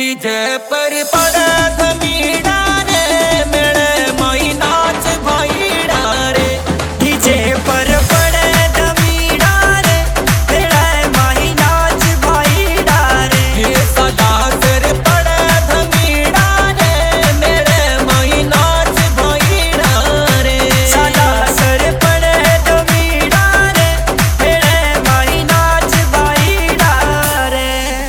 DJ पर पड़े धमीड़ा रे मेरे माई नाच भाईड़ा रे। डीजे पर पड़े धमीड़ा रे मेरे माई नाच भाईड़ा रे। ये सदा सिर पड़े धमीड़ा रे मेरे माई नाच भाईड़ा रे। सदा सर पड़े धमीड़ा रे मेरे माई नाच भाईड़ा रे।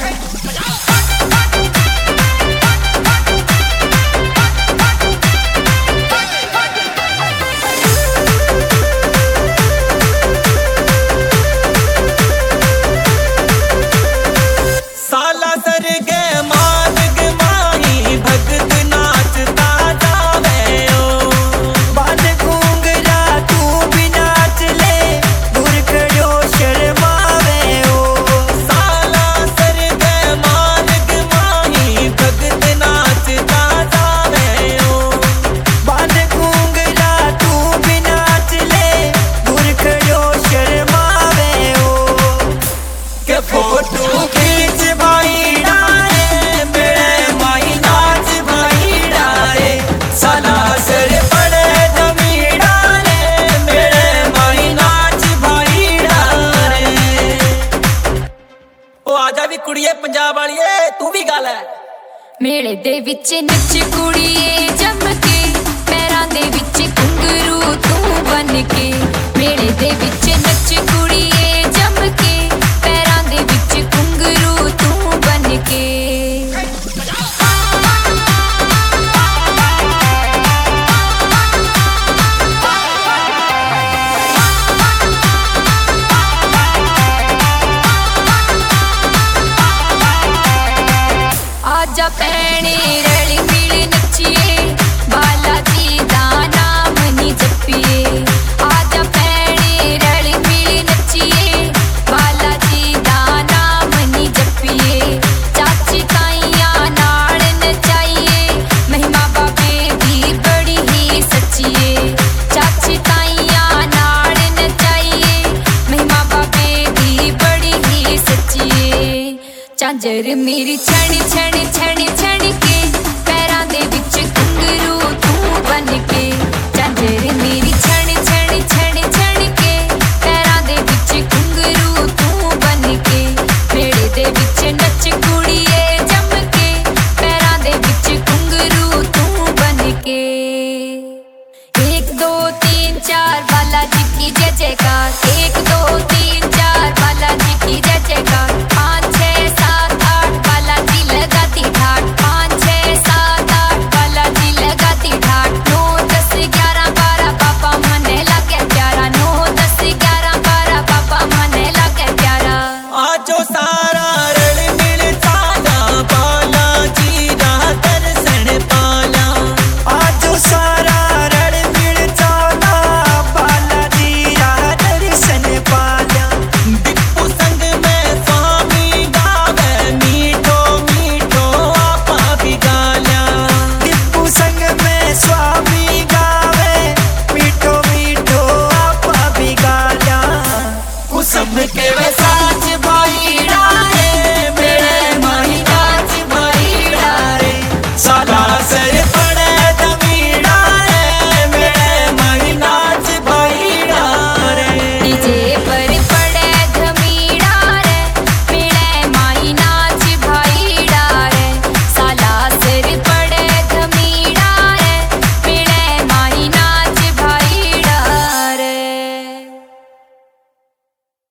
साला सर के मार्ग माही भगत नाचता जावे ओ। बांध घूंघरा तू भी नाच ले दूर खड़ो शर्मावे ओ। साला सर के मार्ग माही भगत नाचता जावे ओ। बांध घूंघरा तू भी नाच ले दूर खड़ो शर्मावे ओ। के फोटो खींच भाईड़ा रे मेरे माई नाच भाईड़ा रे। साला सर पड़े धमीड़ा रे मेरे माई नाच भाईड़ा रे। ओ आजा भी कुड़िए पंजाब वालीए तू भी गल है। ਮੇਲੇ ਦੇ ਵਿੱਚ ਨੱਚ ਕੁੜੀਏ ਜੰਮ ਕੇ ਪੈਰਾਂ ਦੇ ਵਿੱਚ ਘੁੰਗਰੂ ਤੂੰ ਬਨ ਕੇ। ਮੇਲੇ ਦੇ ਵਿੱਚ ਨੱਚ ਕੁੜੀਏ ਜੰਮ ਕੇ ਪੈਰਾਂ ਦੇ ਵਿੱਚ ਘੁੰਗਰੂ ਤੂੰ ਬਨ ਕੇ। आजा भैणे रल मिल नच्चिए बाला जी दा नाम नी जपिए। आजा भैणे रल मिल नच्चिए बाला जी दा नाम नी जपिए। चाची ताइयां नाल नचाइए महिमा बाबे दी बड़ी ही सच्चिए। चाची ताइयां नाल नचाइए महिमा बाबे दी बड़ी ही सच्चिए। झांझर